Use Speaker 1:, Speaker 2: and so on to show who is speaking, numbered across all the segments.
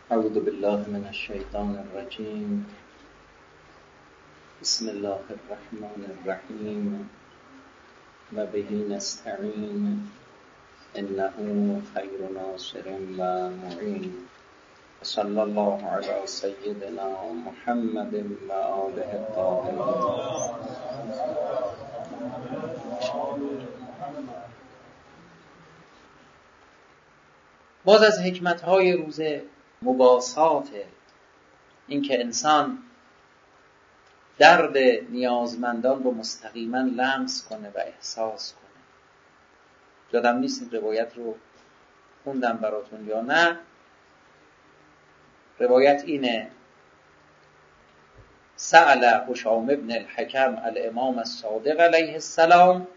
Speaker 1: اعوذ بالله من الشیطان الرجیم. بسم الله الرحمن الرحیم و به نستعین انه خیر ناصر و معین. صلی الله علی سیدنا محمد و آله الطاهرین. باز از حکمت‌های روزه مباسات، این که انسان درد نیازمندان رو مستقیما لمس کنه و احساس کنه. یادم نیست این روایت رو خوندم براتون یا نه. روایت اینه: سأل هشام ابن الحکم الامام الصادق علیه السلام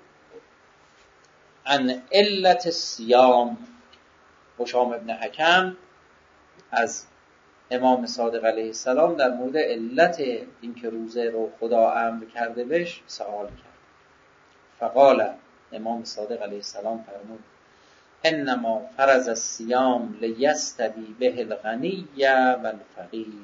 Speaker 1: عن علت الصیام. هشام ابن حکم از امام صادق علیه السلام در مورد علت اینکه روزه رو خدا امر کرده بهش سوال کرد. فقال، امام صادق علیه السلام فرمود: انما فرض الصیام لیستوی به الغنی و الفقیر.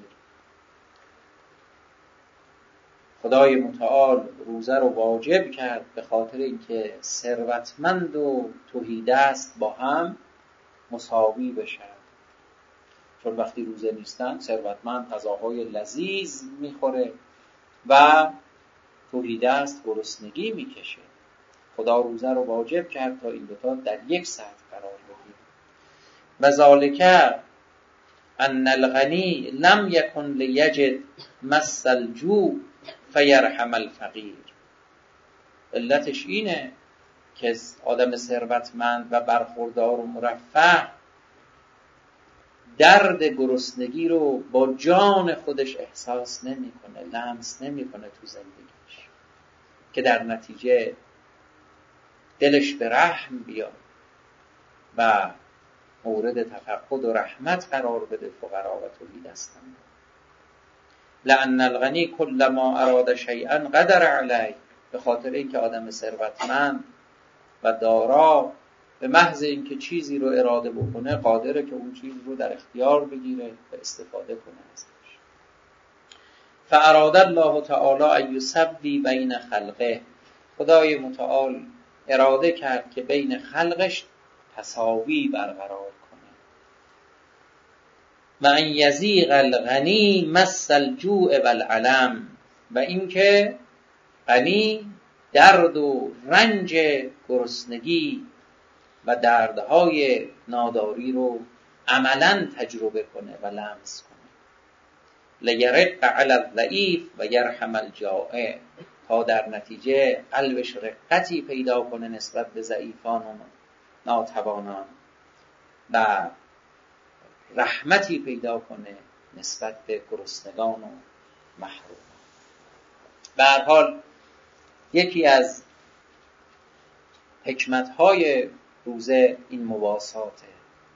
Speaker 1: خدای متعال روزه رو واجب کرد به خاطر اینکه ثروتمند و تهیدست با هم مساوی بشن. چون وقتی روزه نیستن ثروتمند غذاهای لذیذ میخوره و تهیدست گرسنگی میکشه. خدا روزه رو واجب کرد تا این دوتا در یک سطح قرار بگیره. و ذالک ان الغنی لم یکن لیجد مس الجوع فیرحم الفقیر. علتش اینه که آدم ثروتمند و برخوردار و مرفه درد گرسنگی رو با جان خودش احساس نمیکنه، لمس نمیکنه تو زندگیش، که در نتیجه دلش به رحم بیاد و مورد تفقد و رحمت قرار بده فقرا و تهیدستان. لأن الغنی کلما اراد شیئا قدر علیه. به خاطر اینکه آدم ثروتمند و دارا به محض اینکه چیزی رو اراده بکنه قادره که اون چیز رو در اختیار بگیره و استفاده کنه ازش. فاراد الله تعالی ان یسوی بین خلقه. خدای متعال اراده کرد که بین خلقش تساوی برقرار کنه. و ان یزیغ الغنی مس الجوع والعلم. و اینکه غنی درد و رنج گرسنگی و دردهای ناداری رو عملاً تجربه کنه و لمس کنه. لیرق علی الضعیف و یرحم الجائع. تا در نتیجه قلبش رقتی پیدا کنه نسبت به ضعیفان و ناتوانان و رحمتی پیدا کنه نسبت به گرسنگان و محرومان. به هر حال یکی از حکمت‌های روزه این مواساته.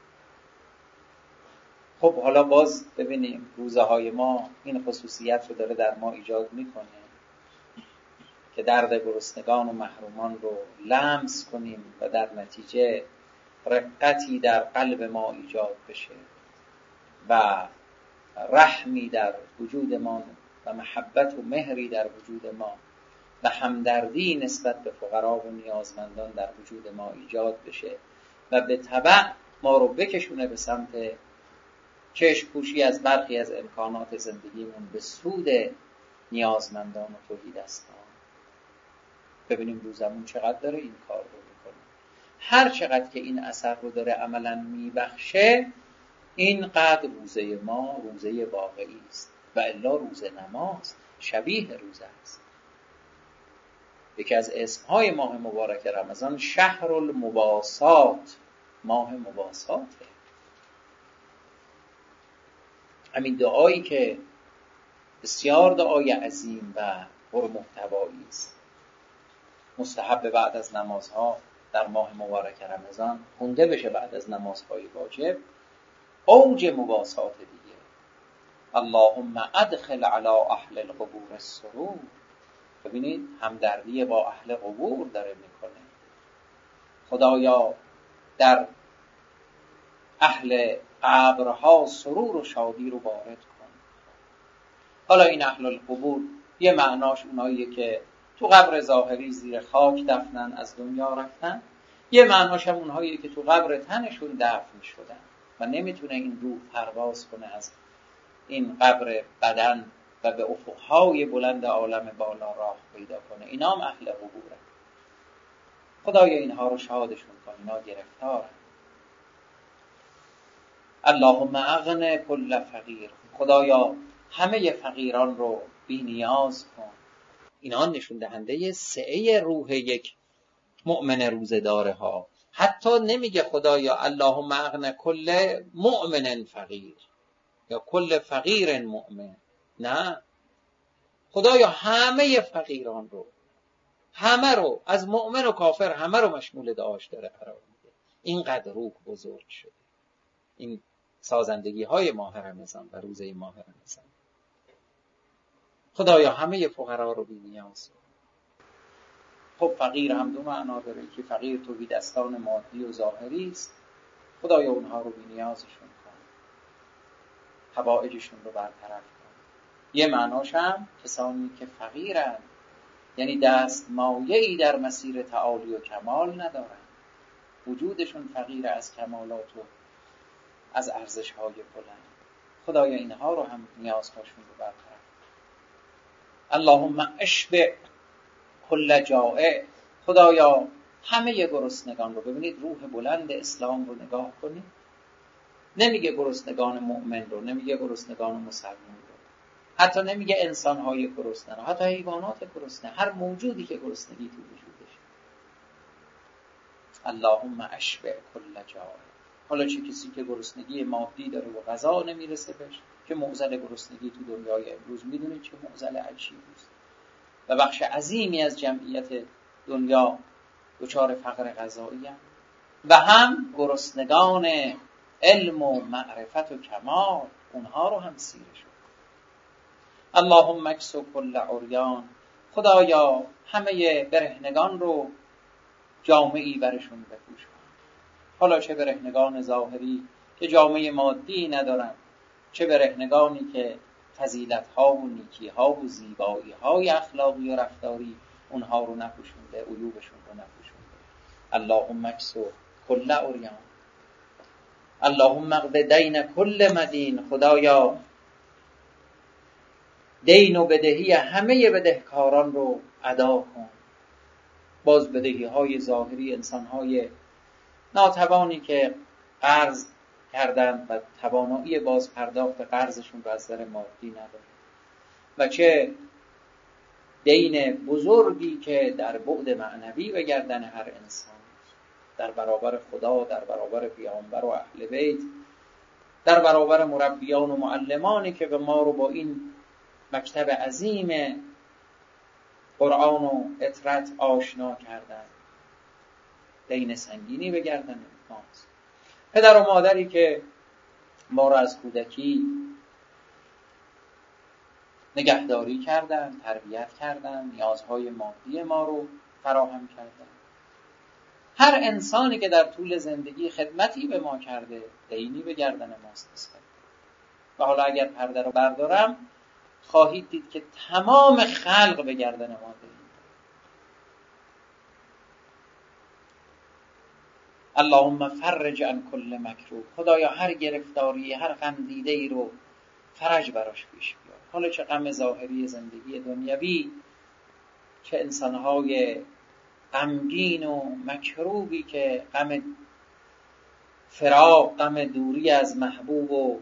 Speaker 1: خب حالا باز ببینیم روزه های ما این خصوصیت رو داره در ما ایجاد میکنه که درد گرسنگان و محرومان رو لمس کنیم و در نتیجه رقتی در قلب ما ایجاد بشه و رحمی در وجود ما و محبت و مهری در وجود ما و همدردی نسبت به فقرا و نیازمندان در وجود ما ایجاد بشه و به تبع ما رو بکشونه به سمت چشم پوشی از برخی از امکانات زندگیمون به سود نیازمندان و تهیدستان. ببینیم روزمون چقدر داره این کار رو میکنه. هر چقدر که این اثر رو داره عملا میبخشه اینقدر روزه ما روزه واقعی است. و الا روزه نماز شبیه روزه است. یکی از اسمهای ماه مبارک رمضان شهر المباسات، ماه مباساته. همین دعایی که بسیار دعای عظیم و پرمحتوایی است، مستحب بعد از نمازها در ماه مبارک رمضان خونده بشه بعد از نمازهای واجب. اوج مباسات دیگه: اللهم ادخل علی اهل القبور السرور. ببینید همدردی با اهل قبور داره میکنه. خدایا در اهل قبرها سرور و شادی رو وارد کن. حالا این اهل القبور یه معناش اوناییه که تو قبر ظاهری زیر خاک دفنن، از دنیا رفتن. یه معناش هم اونهاییه که تو قبر تنشون دفن شدن و نمیتونه این روح پرواز کنه از این قبر بدن و به افقهای بلند عالم بالا راه پیدا کنه. اینا هم اهل قبوره. خدایا اینها رو شادشون کن، اینا گرفتارن. اللهم اغن کل فقیر، خدایا همه فقیران رو بی نیاز کن. اینا نشون دهنده سعه روح یک مؤمن روزداره ها. حتی نمیگه خدایا اللهم اغن کل مؤمن فقیر یا کل فقیر مؤمن، نه، خدایا همه فقیران رو، همه رو، از مؤمن و کافر همه رو مشمول دعاش داره قرار میده. اینقدر روح بزرگ شده. این سازندگی های ماه رمضان و روزه ماه رمضان. خدایا همه فقرا رو بی نیاز کن. خب فقیر هم دو معنا داره، که فقیر توی دستان مادی و ظاهری است. خدایا اونها رو بی نیازشون کن، حوائجشون رو برطرف کن. یه معناش هم کسانی که فقیرن، یعنی دست مایه‌ای در مسیر تعالی و کمال ندارن، وجودشون فقیر از کمالات و از ارزش‌های بلند. خدایا اینها رو هم نیازهاشون رو برطرف کن. اللهم اشبع کل جائع، خدایا همه گرسنگان رو. ببینید روح بلند اسلام رو نگاه کنید، نمیگه گرسنگان مؤمن رو، نمیگه گرسنگان مسلمان رو، حتی نمیگه انسان‌های گرسنه رو، حتی حیوانات گرسنه، هر موجودی که گرسنگی تو وجودش. اللهم اشبع کل جائع. حالا چه کسی که گرسنگی مادی داره و غذا نمیرسه بهش، که معضل گرسنگی تو دنیای امروز میدونید چه معضل عجیبی است و بخش عظیمی از جمعیت دنیا دچار فقر غذایی هستند. و هم گرسنگان علم و معرفت و کمال، اونها رو هم سیره شد. اللهم اکسو کل عریان، خدایا همه برهنگان رو جامعی برشون بپوش کن. حالا چه برهنگان ظاهری که جامعه مادی ندارن، چه برهنگانی که فضیلت‌ها و نیکی‌ها و زیبایی‌های اخلاقی و رفتاری اونها رو نپوشونده، عیوبشون رو نپوشونده. اللهم اکسو کل عریان. اللهم اقض دین کل مدین، خدایا دین و بدهی همه بدهکاران رو ادا کن. باز بدهی‌های ظاهری انسان‌های ناتوانی که قرض کردن و توانایی باز پرداخت قرضشون رو از نظر مادی نداره، و چه دین بزرگی که در بعد معنوی به گردن هر انسان، در برابر خدا، در برابر پیامبر و اهل بیت، در برابر مربیان و معلمانی که به ما رو با این مکتب عظیم قرآن و اطرت آشنا کردن. دین سنگینی به گردن ماست. پدر و مادری که ما رو از کودکی نگهداری کردن، تربیت کردن، نیازهای مادی ما رو فراهم کردن. هر انسانی که در طول زندگی خدمتی به ما کرده، دینی به گردن ماست نسبت. و حالا اگر پرده رو بردارم خواهید دید که تمام خلق به گردن ما دین. اللهم فرج عن کل مکروه، خدایا هر گرفتاری، هر غم دیده ای رو فرج براش پیش بیار. حالا چه غم ظاهری زندگی دنیوی، چه انسانهای غمگین و مکروبی که غم فراق، غم دوری از محبوب و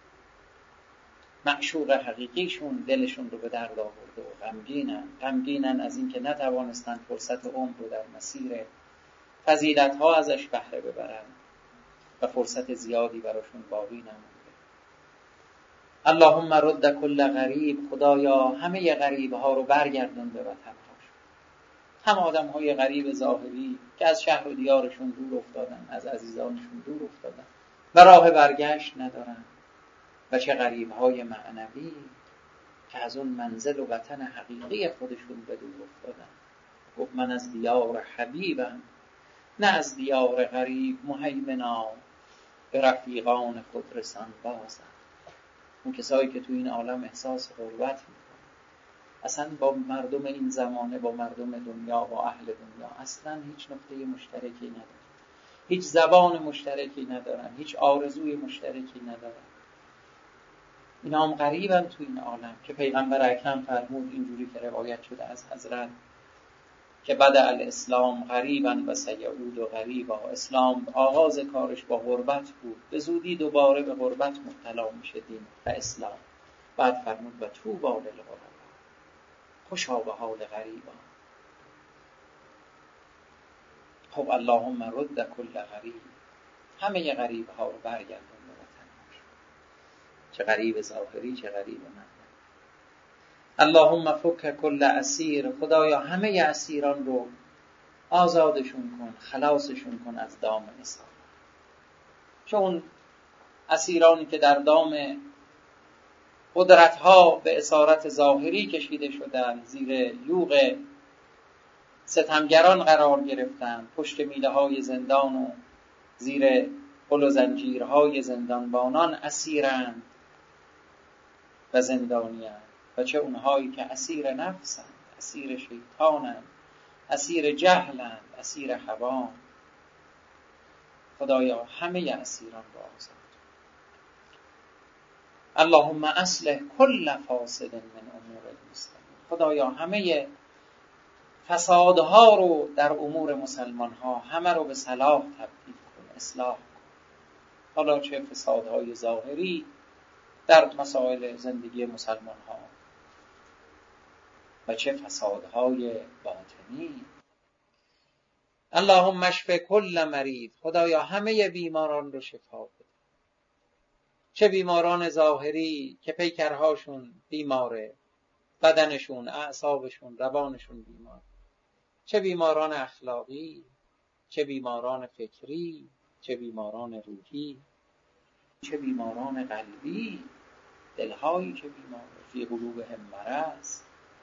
Speaker 1: معشوق حقیقیشون دلشون رو به درد آورده و غمگینن از اینکه نتوانستن فرصت عمر رو در مسیر فضیلت‌ها ازش بهره ببرن و فرصت زیادی براشون باقی نمونده. اللهم رد کل غریب، خدایا همه غریب‌ها رو برگردون به وطن‌هاشون. هم آدم‌های غریب ظاهری که از شهر و دیارشون دور افتادن، از عزیزانشون دور افتادن و راه برگشت ندارن، و چه غریب‌های معنوی که از اون منزل و وطن حقیقی خودشون به دور افتادن. گفت من از دیار حبیبم، نه از دیار غریب مهیمنا. به رفیقان خود رسان بازم. اون کسایی که تو این عالم احساس غربت میکنن، اصلا با مردم این زمانه، با مردم دنیا، با اهل دنیا اصلا هیچ نقطه مشترکی ندارن، هیچ زبان مشترکی ندارن، هیچ آرزوی مشترکی ندارن. اینا هم غریبن تو این عالم که پیغمبر اکرم فرمود اینجوری که روایت شده از حضرت که بدأ الاسلام غریبا و سیعود غریبا. اسلام آغاز کارش با غربت بود، به زودی دوباره به غربت مبتلا میشه دین و اسلام. بعد فرمود و طوبی للغربا، خوشا به حال غریبا. خب اللهم رد کل غریب، همه غریب ها رو برگردون به وطن، چه غریب ظاهری چه غریب معنوی. اللهم فک کل اسیر، خدایا همه اسیران رو آزادشون کن، خلاصشون کن از دام اسارت. چون اسیرانی که در دام قدرت‌ها به اسارت ظاهری کشیده شدند، زیر یوغ ستمگران قرار گرفتند، پشت میله‌های زندان و زیر غل و زنجیرهای زندانبانان اسیرند و زندانی‌اند، و چه اونهایی که اسیر نفسند، اسیر شیطانند، اسیر جهلند، اسیر هوان. خدایا همه اسیران را آزاد. اللهم اصلح کل فاسد من امور المسلمین، خدایا همه فسادها رو در امور مسلمان ها همه رو به صلاح تبدیل کن، اصلاح کن. حالا چه فسادهای ظاهری در مسائل زندگی مسلمان ها و چه فسادهای باطنی. اللهم اشف کل مریض، خدایا همه بیماران رو شفا بده، چه بیماران ظاهری که پیکرهاشون بیماره، بدنشون، اعصابشون، روانشون بیمار، چه بیماران اخلاقی، چه بیماران فکری، چه بیماران روحی، چه بیماران قلبی، دلهایی که بیماره، فی قلوبهم مرض.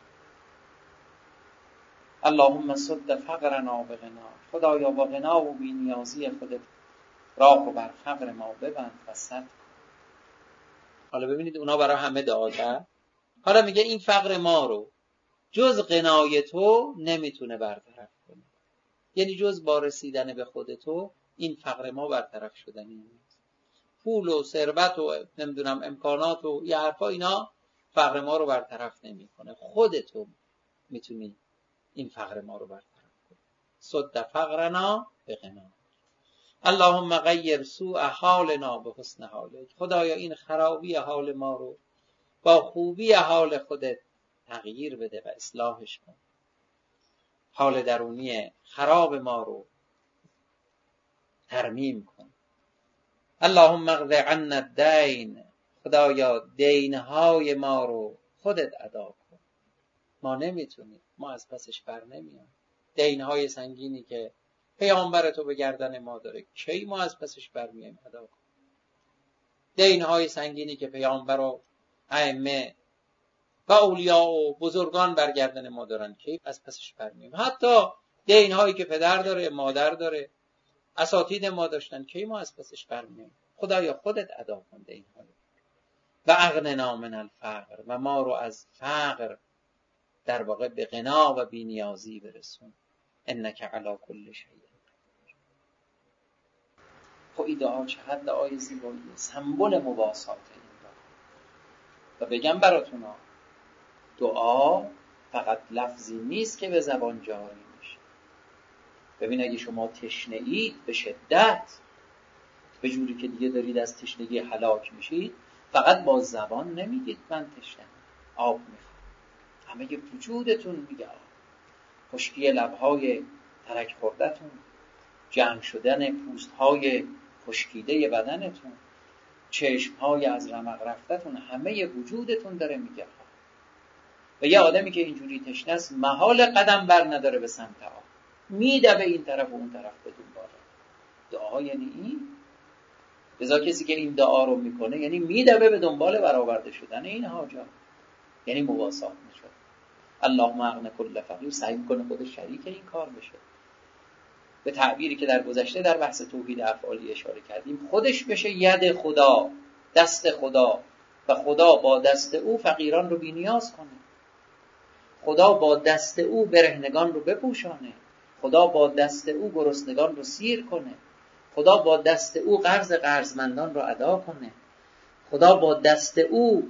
Speaker 1: اللهم سد فقرنا بغنا، خدایا با غنا و بی‌نیازی خودت راه رو بر فقر ما ببند و سد کن. حالا ببینید اونا برای همه دعا کرد، حالا میگه این فقر ما رو جز غنای تو نمیتونه برطرف کنه، یعنی جز با رسیدن به خود تو این فقر ما برطرف شدنی نیست. پول و ثروت و نمیدونم امکانات و یه حرفا اینا فقر ما رو برطرف نمیکنه، خود تو میتونی این فقر ما رو برطرف کنی. سد فقرنا بغنا. اللهم غیر سوء حالنا به حسن حالک، خدایا این خرابی حال ما رو با خوبی حال خودت تغییر بده و اصلاحش کن. حال درونی خراب ما رو ترمیم کن. اللهم اقض عنا الدین، خدایا دینهای ما رو خودت ادا کن، ما نمیتونیم، ما از پسش بر نمیام. دینهای سنگینی که پیامبر تو به گردن ما داره، کی ما از پسش بر میایم ادا کن. دینهای سنگینی که پیامبر و ائمه و اولیاء و بزرگان بر گردن ما دارن، کی از پسش بر میایم. حتی دینهایی که پدر داره، مادر داره، اساتید ما داشتن، کی ما از پسش بر میایم. خدایا خودت ادا کن دینها رو. و اغننا من الفقر، و ما رو از فقر در واقع به غنا و بی‌نیازی برسون. انک علی کل شیء. خب این دعا چقدر دعای زیباییه، سمبل مواسات این دعا. و بگم براتون ها، دعا فقط لفظی نیست که به زبان جاری میشه. ببین اگه شما تشنه اید به شدت، به جوری که دیگه دارید از تشنگی هلاک میشید، فقط با زبان نمیگید من تشنم، آب میخوام، همه وجودتون میگه آب. خشکی لبهای ترک خوردتون، جمع شدن پوستهای خشکیده بدنتون، چشمهای از رمق رفتتون، همه وجودتون داره میگه آب. و یه آدمی که اینجوری تشنه است محال قدم بر نداره به سمت آب، میده به این طرف و اون طرف بدون باره. دعا یعنی این. لذا کسی که این دعا رو میکنه یعنی میدوه به دنبال برآورده شدن این حاجات، یعنی مواسات میشه. اللهم اغن کل فقیر، سعی میکنه خودش شریک این کار بشه. به تعبیری که در گذشته در بحث توحید افعالی اشاره کردیم، خودش بشه ید خدا، دست خدا، و خدا با دست او فقیران رو بی‌نیاز کنه، خدا با دست او برهنگان رو بپوشانه، خدا با دست او گرسنگان رو سیر کنه، خدا با دست او قرض قرضمندان رو ادا کنه، خدا با دست او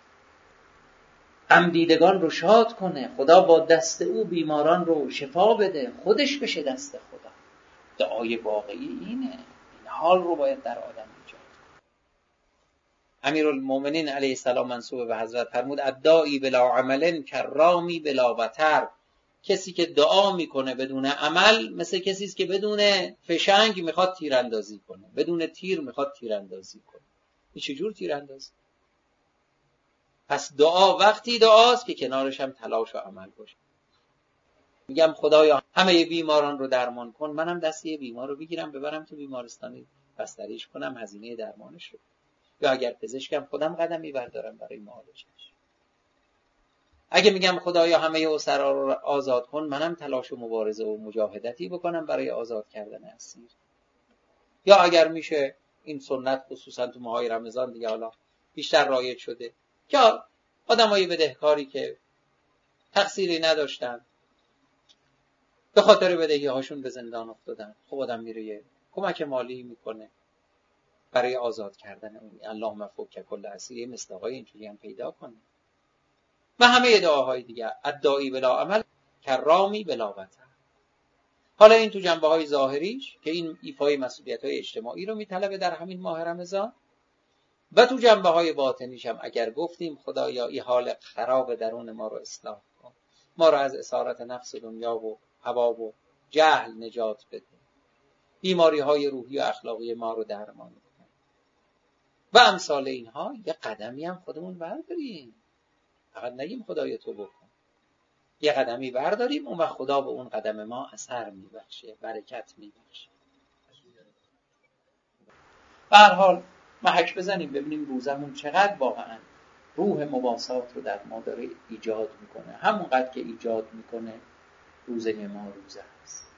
Speaker 1: غم دیدگان رو شاد کنه، خدا با دست او بیماران رو شفا بده. خودش بشه دست خدا. دعای واقعی اینه. این حال رو باید در آدم ایجاد. امیرالمومنین علیه السلام منسوب به حضرت فرمود الداعی بلا عمل کرامی بلا وتر. کسی که دعا میکنه بدون عمل مثل کسی است که بدون فشنگ میخواد تیراندازی کنه، بدون تیر میخواد تیراندازی کنه. این چجور تیراندازی؟ پس دعا وقتی دعاست که کنارش هم تلاش و عمل باشه. میگم خدایا همه بیماران رو درمان کن، منم دست یه بیمار رو بگیرم ببرم تو بیمارستانی بستریش کنم، هزینه درمانش رو، یا اگر پزشکم خودم قدمی بردارم برای معالجش. اگه میگم خدایا همه اسرا رو آزاد کن، منم تلاش و مبارزه و مجاهدتی بکنم برای آزاد کردن اسیر. یا اگر میشه این سنت خصوصا تو ماهای رمضان دیگه حالا بیشتر رایج شده که آدمای بدهکاری که تقصیری نداشتن به خاطر بدهی هاشون به زندان افتادن، خب آدم میره یه کمک مالی میکنه برای آزاد کردن اون. اللهم فک کل اسیر، مصداقای اینجوری هم پیدا کنه. و همه دعاهای دیگه، الداعی بلا عمل کرامی بلا وتر. حالا این تو جنبه‌های ظاهریش که این ایفای مسئولیت‌های اجتماعی رو میطلبه در همین ماه رمضان، و تو جنبه‌های باطنیش هم اگر گفتیم خدایا این حال خراب درون ما رو اصلاح کن، ما رو از اسارت نفس دنیا و هوا و جهل نجات بده، بیماری‌های روحی و اخلاقی ما رو درمان کن و امثال اینها. یه قدمی هم خودمون برداریم، فقط نگیم خدایا تو بکن. یه قدمی برداریم، اون وقت خدا به اون قدم ما اثر میبخشه، برکت میبخشه. به هر حال محک بزنیم ببینیم روزمون چقدر واقعا روح مواسات رو در ما داره ایجاد میکنه. همونقدر که ایجاد میکنه روزه ما روزه هست.